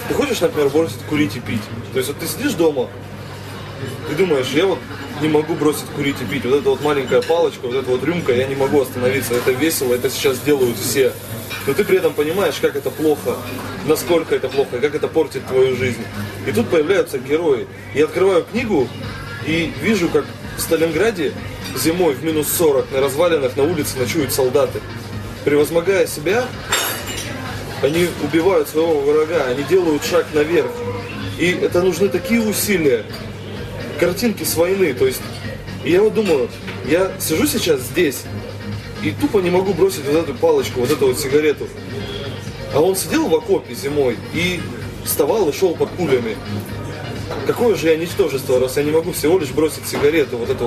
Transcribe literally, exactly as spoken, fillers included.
ты хочешь, например, бросить курить и пить. То есть вот ты сидишь дома, ты думаешь, я вот не могу бросить курить и пить. Вот эта вот маленькая палочка, вот эта вот рюмка, я не могу остановиться. Это весело, это сейчас делают все. Но ты при этом понимаешь, как это плохо, насколько это плохо, и как это портит твою жизнь. И тут появляются герои. Я открываю книгу и вижу, как в Сталинграде зимой в минус сорок на развалинах на улице ночуют солдаты. Превозмогая себя, они убивают своего врага, они делают шаг наверх. И это нужны такие усилия. Картинки с войны, то есть, и я вот думаю, я сижу сейчас здесь и тупо не могу бросить вот эту палочку, вот эту вот сигарету. А он сидел в окопе зимой и вставал и шел под пулями. Какое же я ничтожество, раз я не могу всего лишь бросить сигарету, вот эту